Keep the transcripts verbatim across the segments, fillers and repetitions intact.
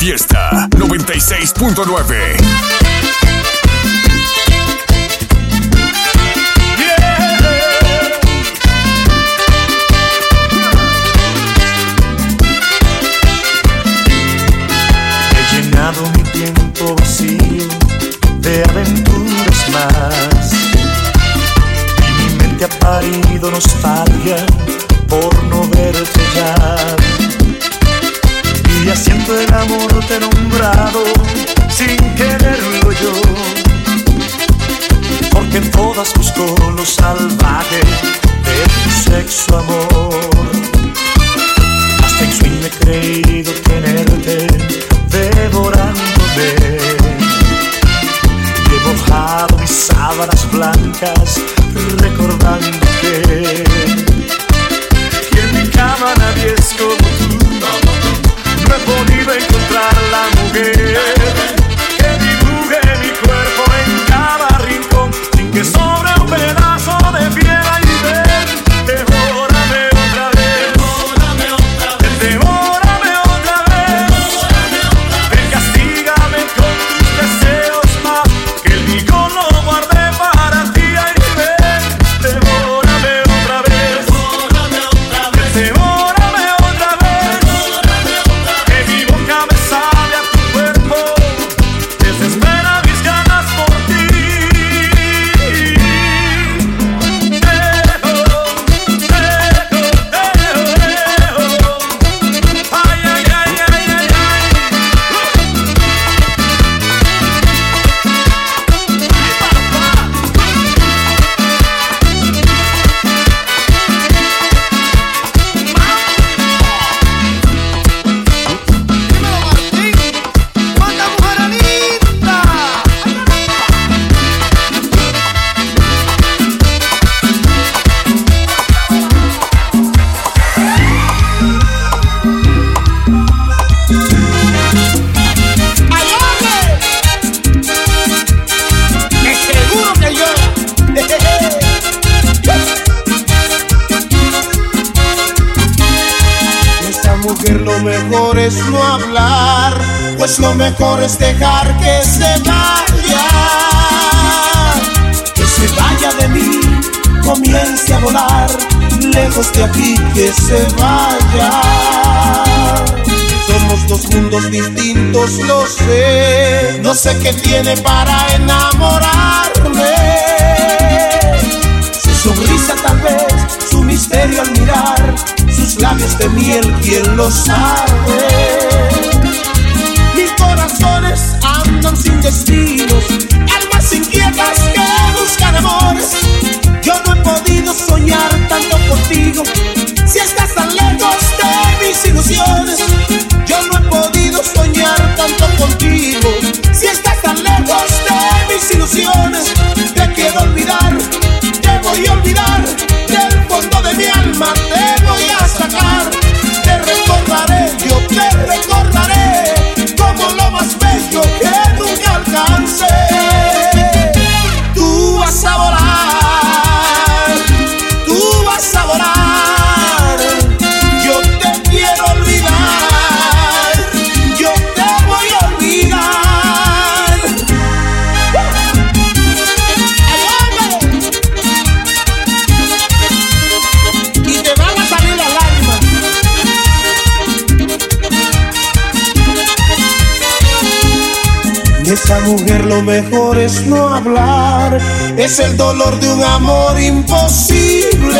Fiesta noventa y seis punto nueve. He llenado mi tiempo vacío de aventuras más y mi mente ha parido nostalgia por no verte ya. Y ya siento el amor te he nombrado sin quererlo yo, porque en todas busco lo salvaje de tu sexo, amor. Hasta en sueño he creído tenerte devorándome. He mojado mis sábanas blancas recordándote, y en mi cama nadie es como tú. No he podido encontrar la mujer que dibuje mi cuerpo en cada rincón sin que sobre un pedazo de piel. Y ven, devórame otra vez, devórame otra vez, devórame otra vez. Ven, castígame con tus deseos más, que el mío lo guardé para ti. Ay, ven, devórame otra vez, devórame otra vez, devórame otra vez. Que mi boca me sabe a tu cuerpo, desespera mis ganas por ti. Dejo, dejo, dejo, dejo. Ay, ay, ay, ay, ay, ay. Dímelo, Martín, cuánta mujer linda. ¡Ay, hombre! ¡Es seguro que yo! Esta mujer lo mejor es no hablar, pues lo mejor es dejar que se vaya, que se vaya de mí, comience a volar, lejos de aquí, que se vaya. Somos dos mundos distintos, lo sé, no sé qué tiene para enamorarme. Su sonrisa tal vez, su misterio al mirar, sus labios de miel, ¿quién lo sabe? Mis corazones andan sin destinos, almas inquietas que buscan amores. Yo no he podido soñar tanto contigo, si estás tan lejos de mis ilusiones. Yo no he podido soñar tanto contigo, si estás tan lejos de mis ilusiones. Te quiero olvidar, te voy a olvidar, del fondo de mi alma te voy a sacar. Te recordaré, yo te recordaré, como lo más bello que nunca alcancé. Tú vas a volar, tú vas a volar. Yo te quiero olvidar, yo te voy a olvidar. ¡Ay, hombre! Y te van a salir las lágrimas. De esa mujer lo mejor es no hablar, es el dolor de un amor imposible.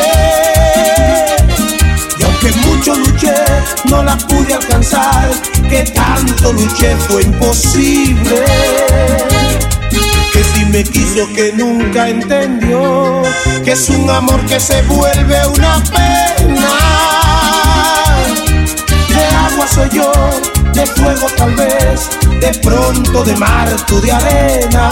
Y aunque mucho luché, no la pude alcanzar, que tanto luché fue imposible. Que si me quiso, que nunca entendió, que es un amor que se vuelve una pena. De agua soy yo, de fuego tal vez, de pronto de mar, tú de arena.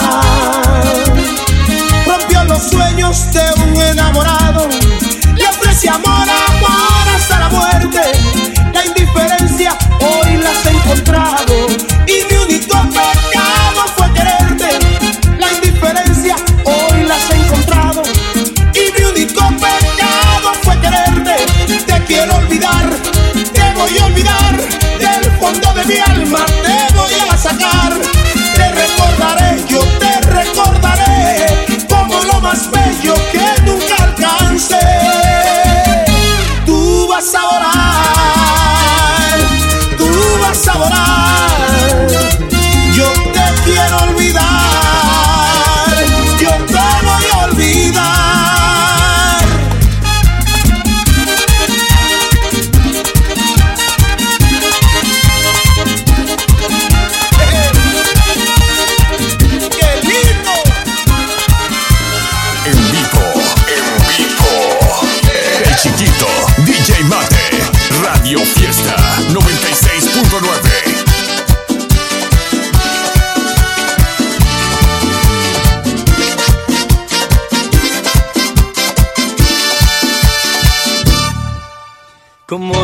Rompió los sueños de un enamorado, le ofrece amor, amor hasta la muerte. La indiferencia hoy la has encontrado, y mi único pecado fue quererte. La indiferencia hoy la has encontrado, y mi único pecado fue quererte. Te quiero olvidar, te voy a olvidar, del fondo de mi alma te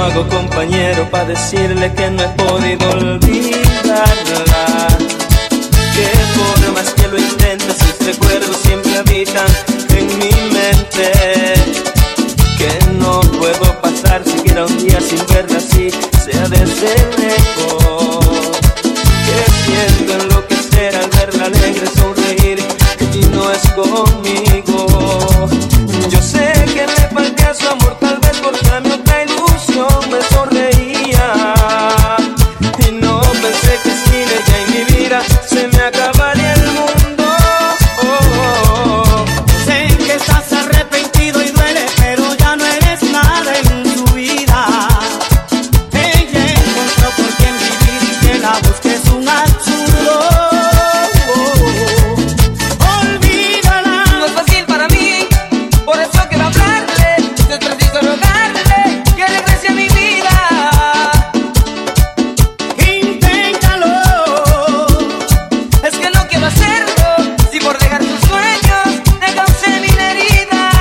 hago, compañero, para decirle que no he podido olvidarla. Que por más que lo intente, sus recuerdos siempre habitan en mi mente. Que no puedo pasar siquiera un día sin verla así, sea desde lejos. Que siento enloquecer al verla alegre sonreír y no es conmigo. Yo sé que le falté a su amor, tal vez porque a mi otra ilusión me sonreía. Y no pensé que sin ella en mi vida se me acabaría el mundo. Oh, oh, oh. Sé que estás arrepentido y duele, pero ya no eres nada en su vida. Ella encontró por quien vivir y que la busques un absurdo. Olvídala. No es fácil para mí, por eso quiero hablarle. Es preciso rogarle que regrese a mi vida. Inténtalo. Es que no quiero hacerlo, si por dejar tus sueños te causé mil heridas.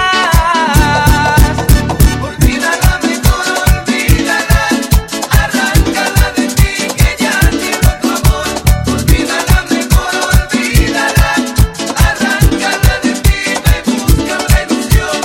Olvídala, mejor olvídala. Arráncala de ti, que ya tiene otro amor. Olvídala, mejor olvídala. Arráncala de ti, ve, busca otra ilusión.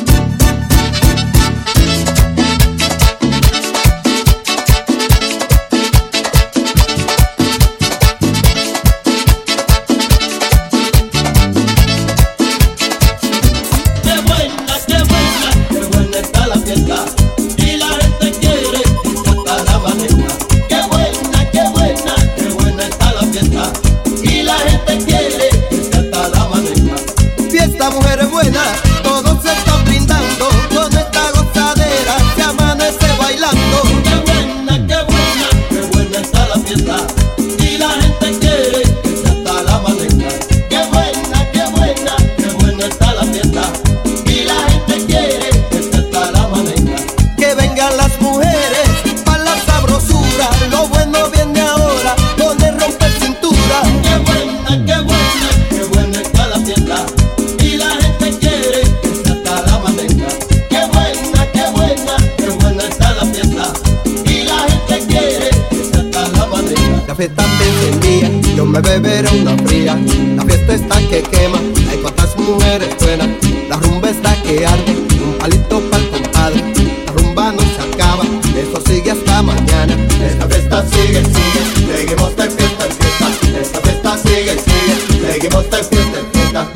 Qué buena, qué buena, qué buena está la fiesta y la gente quiere irse hasta la mañana. Qué buena, qué buena, qué buena está la fiesta y la gente quiere irse hasta la mañana. Fiesta, mujeres buenas, todos se están brindando con esta gozadera, se amanece bailando. Qué buena, qué buena, qué buena está la fiesta y la gente quiere irse hasta la mañana. Qué buena, qué buena, qué buena está la fiesta y la gente quiere irse hasta la mañana. Que vengan las mujeres pa' la sabrosura, lo bueno viene ahora con el romper cintura. Qué buena, qué buena, qué buena está la fiesta y la gente quiere irse hasta la mañana. Qué buena, qué buena, qué buena está la fiesta y la gente quiere irse hasta la mañana. La fiesta te encendía, yo me beberé una fría. La fiesta está que quema, hay cuantas mujeres buenas. La rumba está que arde, un palito pa'l compadre. La rumba no se acaba, eso sigue hasta mañana. Esta fiesta sigue, sigue, seguimos de fiesta en fiesta. Esta fiesta sigue, sigue, seguimos de fiesta en fiesta.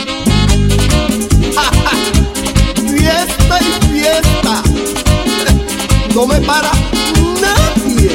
Fiesta y fiesta, no me para nadie.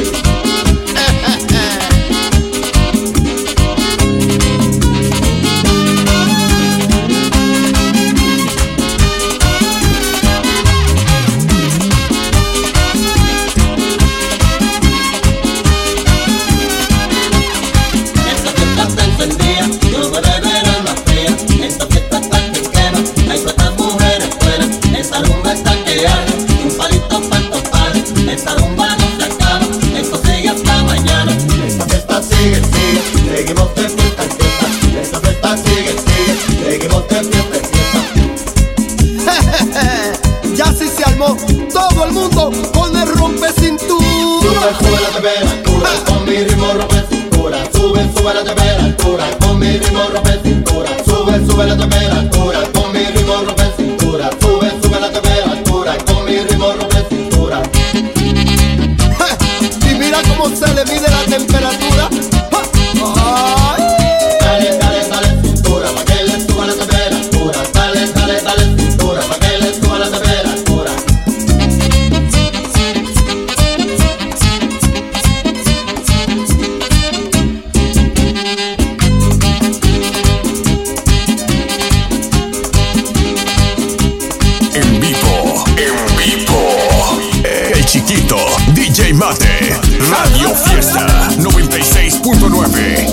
Esta fiesta está encendida, yo me beberé una fría. Esta fiesta está que quema, hay cuantas mujeres buenas. Esta rumba está que arde, un palito pa'l compadre. Esta rumba no se acaba, esto sigue hasta mañana. Esta fiesta sigue, sigue, seguimos de fiesta en fiesta. Esta fiesta sigue, sigue, seguimos de fiesta en fiesta. Ya sí se armó, todo el mundo con el rompe cintura. Sube, sube la temperatura, con mi ritmo rompe cintura. Sube, sube la temperatura, con mi ritmo rompe cintura. Sube, sube la temperatura, con mi ritmo rompe cintura. Sube, sube la temperatura, con mi ritmo rompe cintura. Y mira cómo se le mide la temperatura. Ay. Dale, dale, dale cintura, pa' que le suba la temperatura. Dale, dale, dale cintura, pa' que le suba la temperatura. En vivo, en vivo. El Chiquito, D J Mate, Radio Fiesta noventa y seis punto nueve.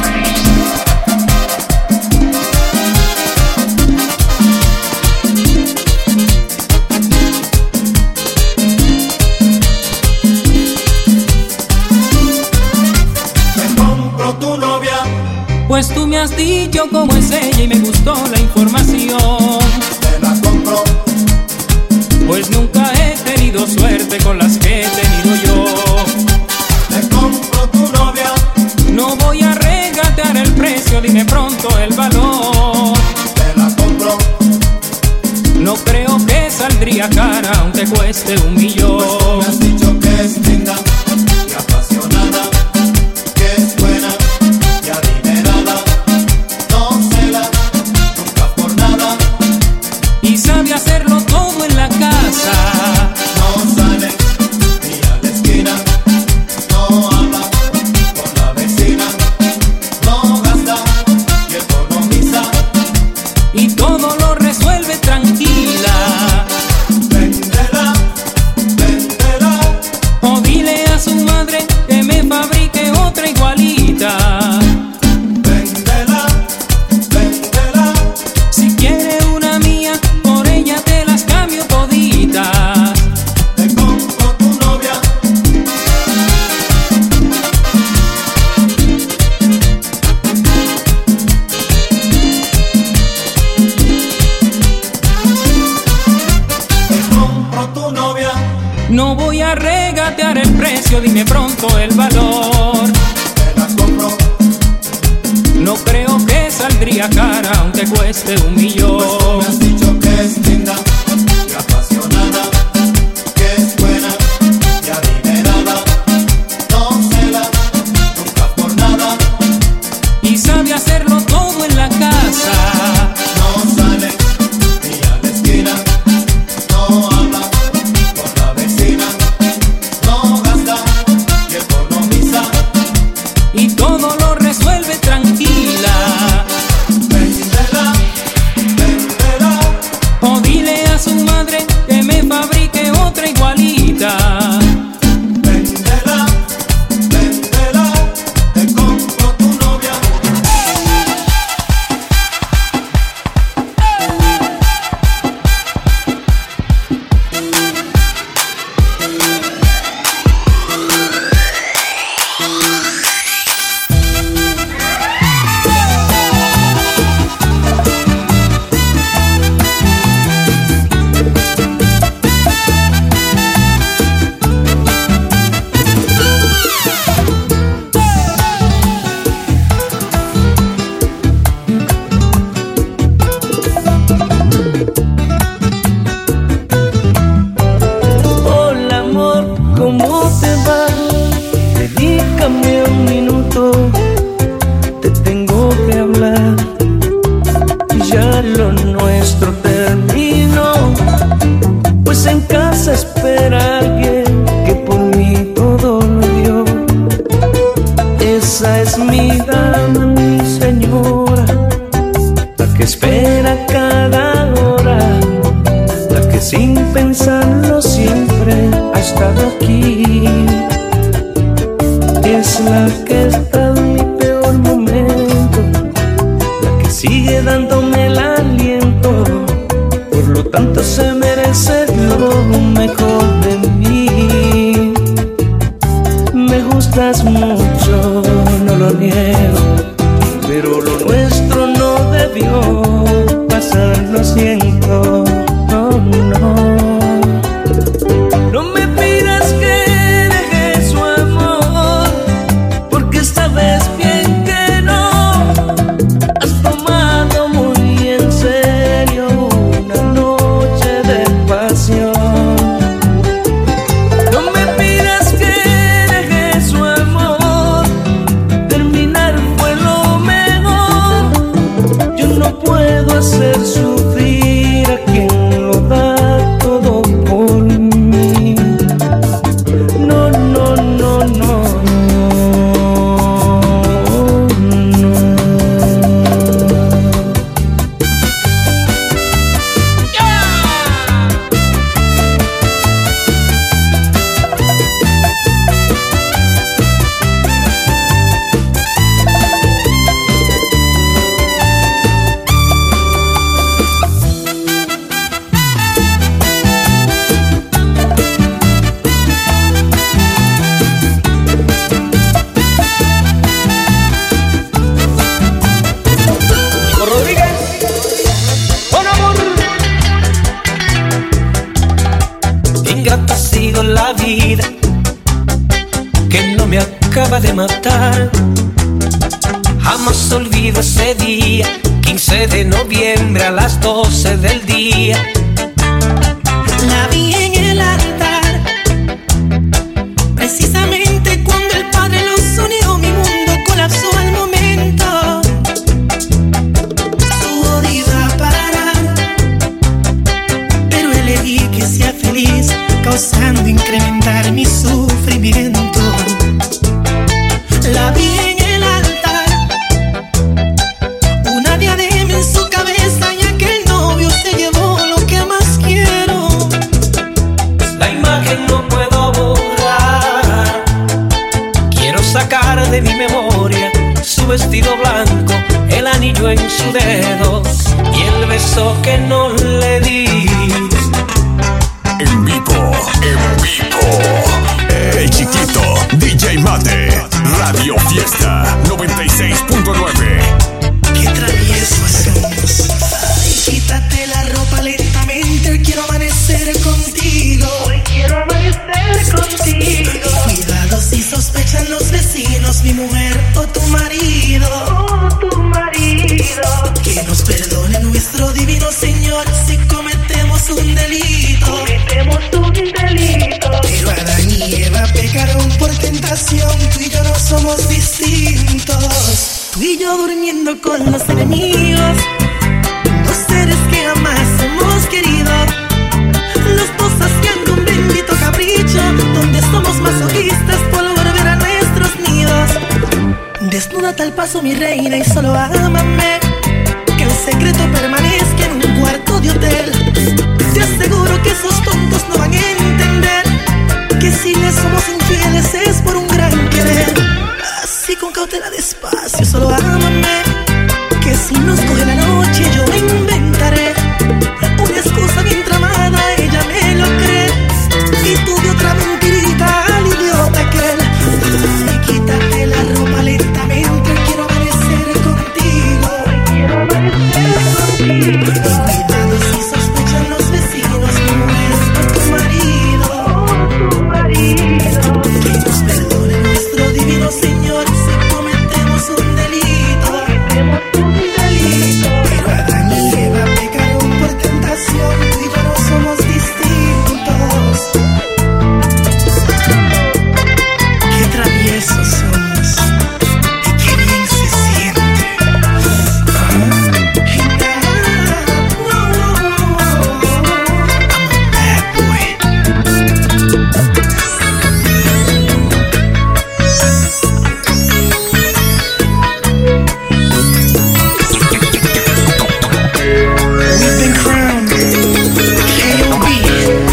Pues tú me has dicho cómo es ella y me gustó la información. Te la compro. Pues nunca he tenido suerte con las que pronto el valor. Te la compro. No creo que saldría cara aunque cueste un millón. Pues tú me has dicho que es linda y apasionada, que es buena y adinerada. No cela, nunca por nada. Y sabe hacerlo todo en la casa. No sale ni a la esquina, no habla con la vecina, no gasta y economiza. Y todo lo resuelve tranquila. Véndela, véndela. O dile a su madre que me fabrique otra igualita. Véndela, véndela. Si quiere una mía, por ella te las cambio toditas. Te compro tu novia. Te compro tu novia. No voy a regatear el precio, dime pronto el valor. Te la compro. No creo que saldría cara aunque cueste un Pues tú millón. me has dicho que es linda y apasionada, que es buena y adinerada. No cela, nunca por nada. Y sabe hacerlo todo en la casa. No sale ni a la esquina, no habla con la vecina, no gasta y economiza. Y todo lo resuelve tranquila. Véndela, véndela. O dile a su madre que me fabrique otra igualita. Véndela, véndela. Te compro tu novia. Hola amor, ¿cómo te va? Dedícame un minuto, te tengo que hablar. Ya lo nuestro terminó, pues en casa espera alguien que por mí todo lo dio. Esa es mi dama, mi señora, la que espera cada hora, la que sin pensarlo siempre ha estado aquí. Es la que está en mi peor momento, la que sigue dándome el aliento. Por lo tanto se merece lo mejor de mí. Me gustas mucho, no lo niego, pero lo nuestro no debió pasar, lo siento. Oh, no. No me pidas que deje su amor, porque sabes bien que no. Has tomado muy en serio una noche de pasión. No me pidas que deje su amor, terminar fue lo mejor. Yo no puedo hacer sufrir a quien lo da todo por mí. No, no, no, no, no. Ingrata ha sido la vida que no me acaba de matar. Jamás olvido ese día, quince de noviembre a las doce del día. La vi en el altar, precisamente cuando el Padre los unió, mi mundo colapsó al momento. Todo iba a parar, pero elegí que sea feliz, causando incrementar mi sufrimiento. La vi en el altar, una diadema en su cabeza, y aquel novio se llevó lo que más quiero. La imagen no puedo borrar, quiero sacar de mi memoria su vestido blanco, el anillo en su dedo y el beso que no le di. En vivo, en vivo, El Chiquito, D J Mate, Radio Fiesta noventa y seis punto nueve. Qué traviesos somos. Ay, quítate la ropa lentamente, hoy quiero amanecer contigo. Hoy quiero amanecer contigo. Cuidado si sospechan los vecinos, mi mujer o tu marido. O tu marido. Que nos perdone nuestro divino Señor si cometemos un delito. Cometemos un delito. Pero Adán y Eva pecaron por tentación, tú y yo no somos distintos. Tú y yo durmiendo con los enemigos, dos seres que jamás hemos querido, los dos haciendo un bendito capricho, donde somos masoquistas por volver a nuestros nidos. Desnúdate al paso, mi reina, y solo ámame, que el secreto permanezca en un cuarto de hotel. Te aseguro que esos tontos no van a entender que si les somos infieles es por un gran querer. Así con cautela, despacio, solo ámame, que si nos coge la noche yo me inventaré una excusa bien tramada, ella me lo cree, y tú de otra mentirita al idiota aquel. Ay, quítate la ropa lentamente, quiero amanecer contigo. Quiero amanecer contigo. Cuidado si sospechan los vecinos, mi mujer o tu marido, o tu marido. Que nos perdone nuestro divino Señor si cometemos un delito. Cometemos un delito. Pero Adán y Eva pecaron por tentación, tú y yo no somos distintos. Qué traviesos somos y qué bien se siente. Ah, and I, no, I'm a bad boy. We've been crowned the K O B.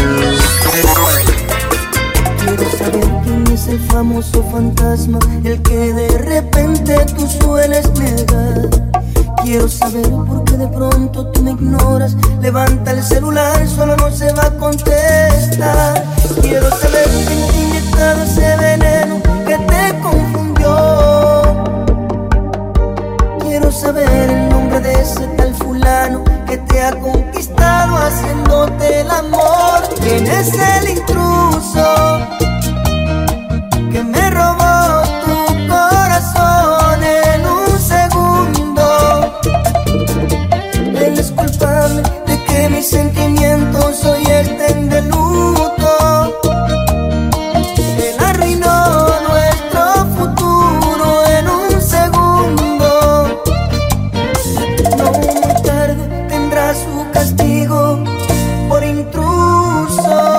Quiero saber quién es el famoso fantasma, el que de repente tú sueles negar. Quiero saber por qué de pronto tú me ignoras. Levanta el celular, solo no se va a contestar. Quiero saber quién te ha inyectado ese veneno que te confundió. Quiero saber el nombre de ese tal fulano que te ha conquistado haciéndote el amor. ¿Quién es el intruso que me robó tu corazón en un segundo? Él es culpable de que mis sentimientos hoy estén de luto. Él arruinó nuestro futuro en un segundo. No muy tarde tendrá su castigo por intruso.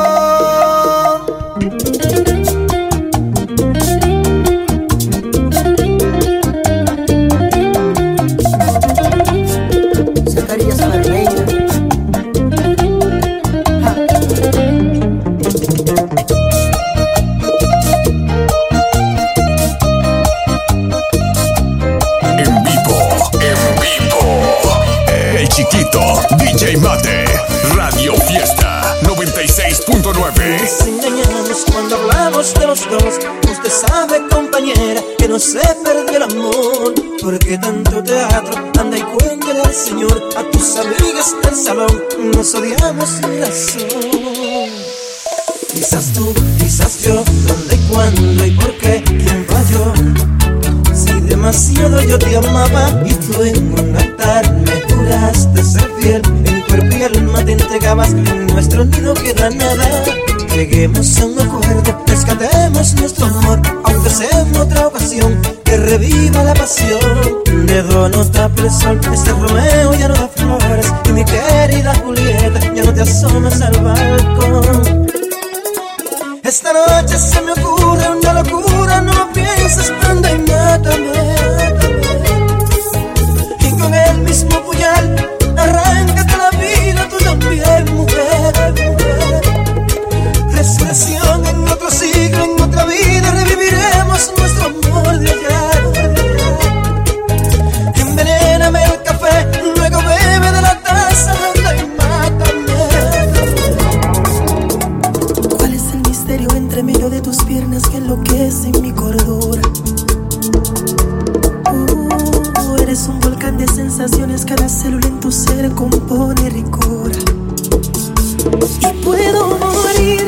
Zacarías a la reina. Ja. En vivo, en vivo, El Chiquito, D J Mate, Radio Fiesta noventa y seis punto nueve. Nos engañamos cuando hablamos de los dos. Usted sabe, compañera, que no se perdió el amor. ¿Por qué tanto teatro? Anda y cuéntale al Señor, a tus amigas del salón. Nos odiamos sin razón. Quizás tú, quizás yo, dónde y cuándo y por qué, quién falló. Si de demasiado yo te amaba y tú en un altar me juraste ser fiel. En cuerpo y alma te entregabas, en nuestro nido queda nada. Lleguemos a un acuerdo, rescatemos nuestro amor, aunque sea en otra ocasión, que reviva la pasión. De dono tape el sol, este Romeo ya no da flores, y mi querida Julieta ya no te asomas al balcón. Esta noche se me ocurre una locura, no lo pienses, anda y mátame. Y con el mismo puñal, arráncate la vida, tú también, mujer, mujer. Resurrección en otro siglo, en otra vida, reviviremos nuestro amor de allá. Envenéname el café, luego bebe de la taza, anda y mátame. ¿Cuál es el misterio entre medio de tus piernas que enloquece mi cordura? Uh, eres un volcán de sensaciones, cada célula en tu ser compone ricura. Y puedo morir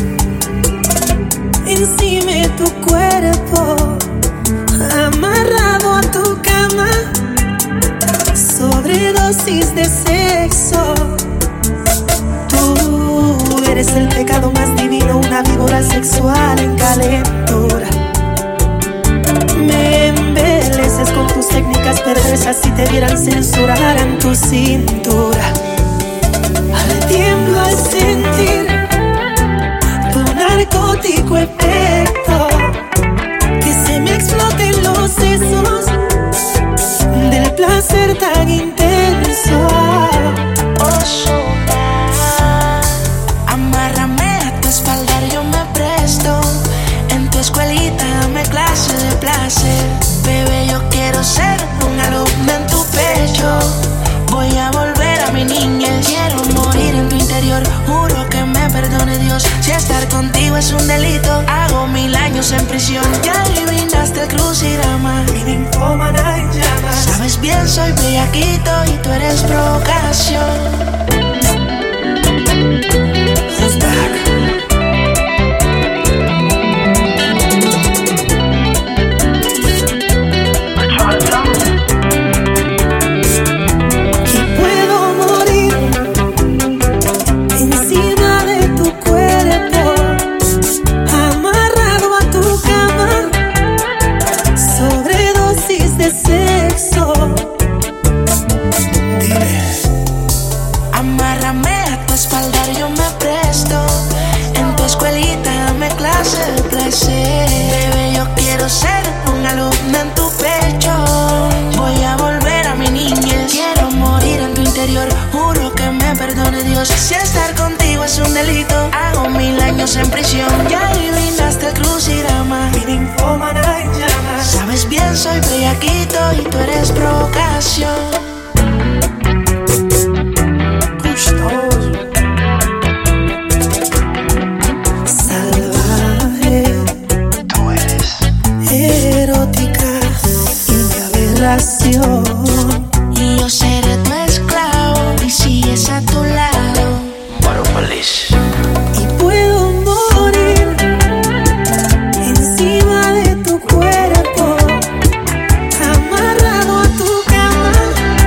encima de tu cuerpo, amarrado a tu cama, sobredosis de sexo. Tú eres el pecado más divino, una víbora sexual en calentura. Me embeleces con tus técnicas perversas, si te vieran censurar en tu cintura. Al tiempo al sentir tu narcótico efecto, que se me exploten los sesos del placer tan intenso. Amárrame a tu espalda, yo me presto. En tu escuelita dame clase de placer. Bebé, yo quiero ser un alumno en tu pecho. Voy a volver a mi niñez. Quiero morir en tu interior, juro que me perdone Dios. Si estar contigo es un delito, hago mil años en prisión. Ya adivinaste el crucigrama, mi ninfómana en llamas. Sabes bien, soy bellaquito y tú eres provocación. Who's back? Bebé, yo quiero ser un alumno en tu pecho. Voy a volver a mi niñez. Quiero morir en tu interior, juro que me perdone Dios. Si estar contigo es un delito, hago mil años en prisión. Ya adivinaste el crucigrama, mi ninfómana en llamas. Sabes bien, soy bellaquito y tú eres provocación. Y yo seré tu esclavo y sigues a tu lado. Y puedo morir encima de tu cuerpo, amarrado a tu cama,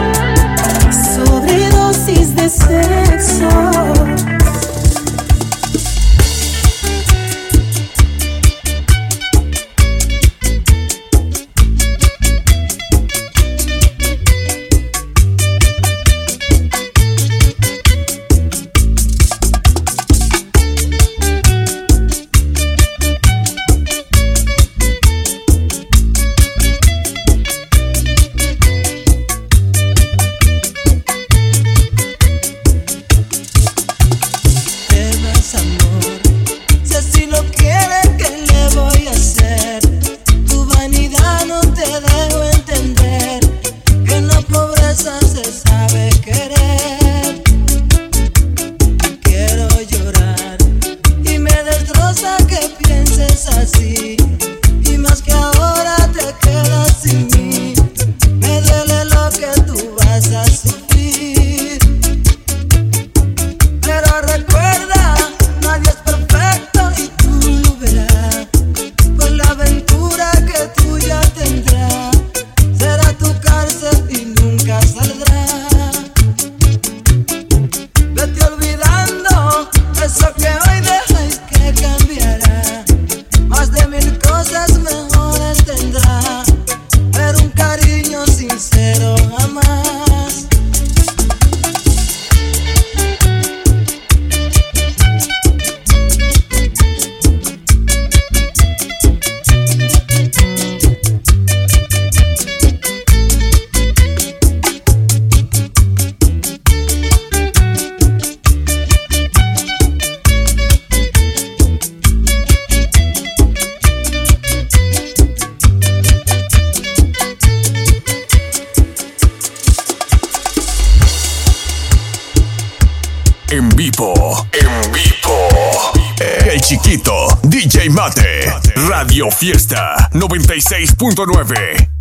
en vivo, en vivo. El Chiquito, D J Mate, Radio Fiesta noventa y seis punto nueve.